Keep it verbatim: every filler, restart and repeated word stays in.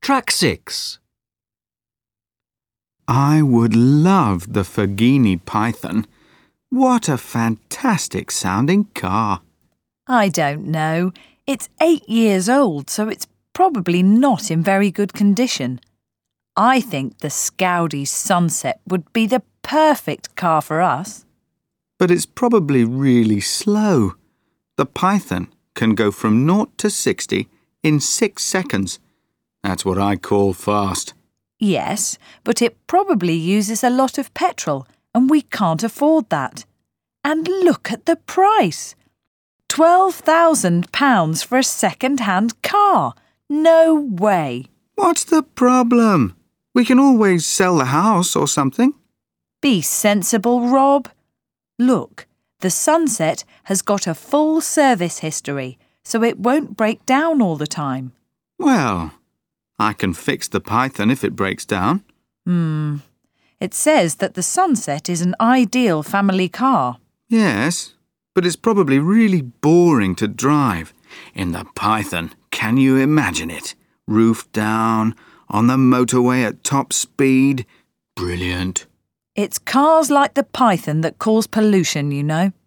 Track six. I would love the Fagini Python. What a fantastic sounding car. I don't know. It's eight years old, so it's probably not in very good condition. I think the Scoudi Sunset would be the perfect car for us. But it's probably really slow. The Python can go from zero to sixty in six seconds. That's what I call fast. Yes, but it probably uses a lot of petrol, and we can't afford that. And look at the price. twelve thousand pounds for a second-hand car. No way. What's the problem? We can always sell the house or something. Be sensible, Rob. Look, the Sunset has got a full service history, so it won't break down all the time. Well, I can fix the Python if it breaks down. Hmm. It says that the Sunset is an ideal family car. Yes, but it's probably really boring to drive. In the Python, can you imagine it? Roof down, on the motorway at top speed. Brilliant. It's cars like the Python that cause pollution, you know.